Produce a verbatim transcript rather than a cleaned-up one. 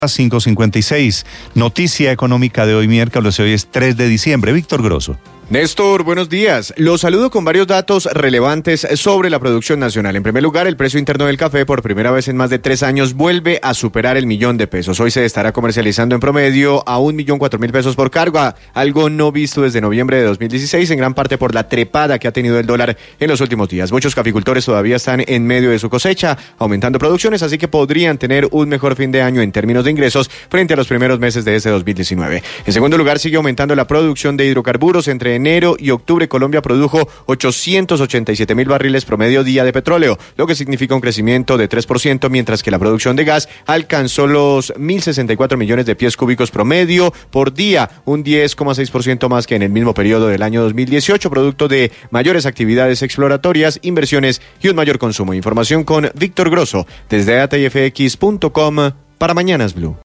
cinco cincuenta y seis. Noticia económica de hoy miércoles, hoy es tres de diciembre. Víctor Grosso. Néstor, buenos días. Los saludo con varios datos relevantes sobre la producción nacional. En primer lugar, el precio interno del café por primera vez en más de tres años vuelve a superar el millón de pesos. Hoy se estará comercializando en promedio a un millón cuatro mil pesos por carga, algo no visto desde noviembre de dos mil dieciséis, en gran parte por la trepada que ha tenido el dólar en los últimos días. Muchos caficultores todavía están en medio de su cosecha, aumentando producciones, así que podrían tener un mejor fin de año en términos de ingresos frente a los primeros meses de este dos mil diecinueve. En segundo lugar, sigue aumentando la producción de hidrocarburos. Entre enero y octubre, Colombia produjo ochocientos ochenta y siete mil barriles promedio día de petróleo, lo que significa un crecimiento de tres por ciento, mientras que la producción de gas alcanzó los mil sesenta y cuatro millones de pies cúbicos promedio por día, un diez coma seis por ciento más que en el mismo periodo del año dos mil dieciocho, producto de mayores actividades exploratorias, inversiones y un mayor consumo. Información con Víctor Grosso desde A T F X punto com para Mañanas Blue.